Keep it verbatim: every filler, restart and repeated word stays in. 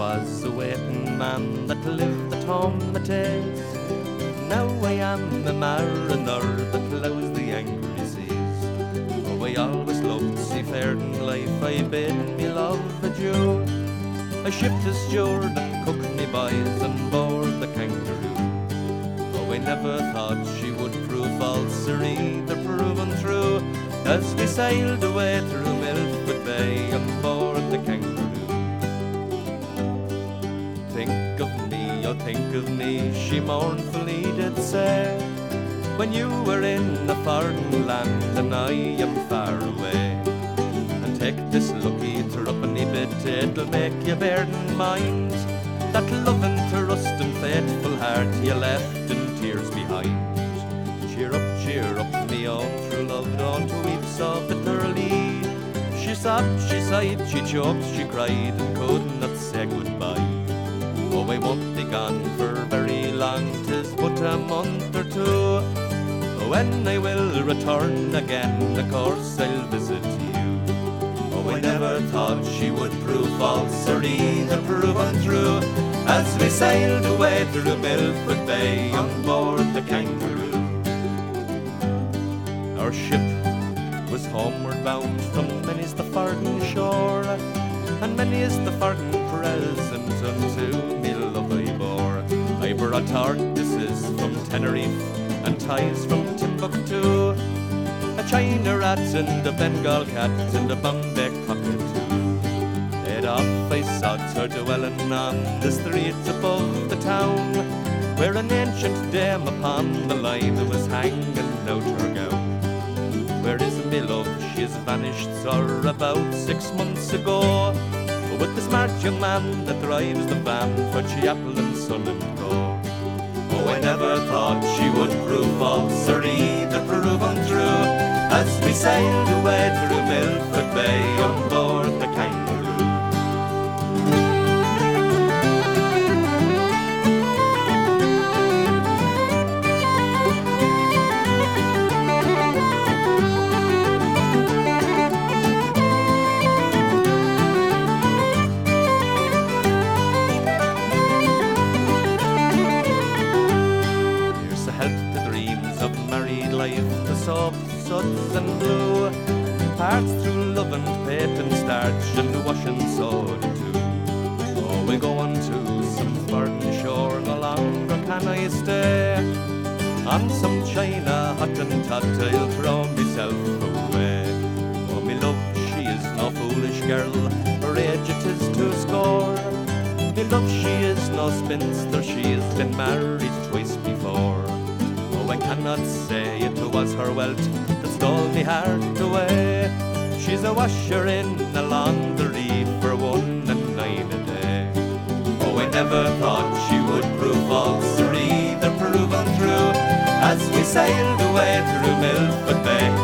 was a waiting man that lived at home at Ace. Now I am a mariner that ploughs the angry seas. Oh, I always loved seafaring life, I bid me love adieu. I shipped a steward and cooked me boys on board the Kangaroo. Oh, I never thought she would prove false or either proven true, as we sailed away through Milford Bay on board the Kangaroo. Think of me, oh think of me, she mournfully did say, when you were in a foreign land and I am far away. And take this lucky threepenny bit, it'll make you bear in mind that loving, trust and faithful heart you left in tears behind. Cheer up, cheer up, me own true love, don't weep so bitterly. She sobbed, she sighed, she choked, she cried, and could not say goodbye. Oh, I won't be gone for very long, 'tis but a month or two. When I will return again, of course I'll visit you. Oh, I never thought she would prove false or either prove untrue, as we sailed away through Milford Bay on board the Kangaroo. Our ship was homeward bound from many's the farthing shore, and many is the farthing present unto me love I bore. I brought artists from Tenerife and ties from Timbuktu, a China rat and a Bengal cat and a Bombay cockatoo. Laid off I sought her dwelling on the streets above the town, where an ancient dame upon the line was hanging out her gown. Where is me love? She has vanished, sir, about six months ago, with the smart young man that drives the van for Chapel and Son and Co. Oh, I never thought she would prove false or either prove untrue, as we sailed away through Milford Bay on board the Kangaroo. The soft suds and blue, parts through love and paint and starch and washing soda too. Oh, we'll go on to some foreign shore, no longer can I stay. On some China hot and tot I'll throw myself away. Oh, me love, she is no foolish girl, her age it is two score. Me love, she is no spinster, she has been married twice before. I cannot say it was her wealth that stole me heart away. She's a washer in a laundry for one and nine a day. Oh, I never thought she would prove false or either prove untrue, as we sailed away through Milford Bay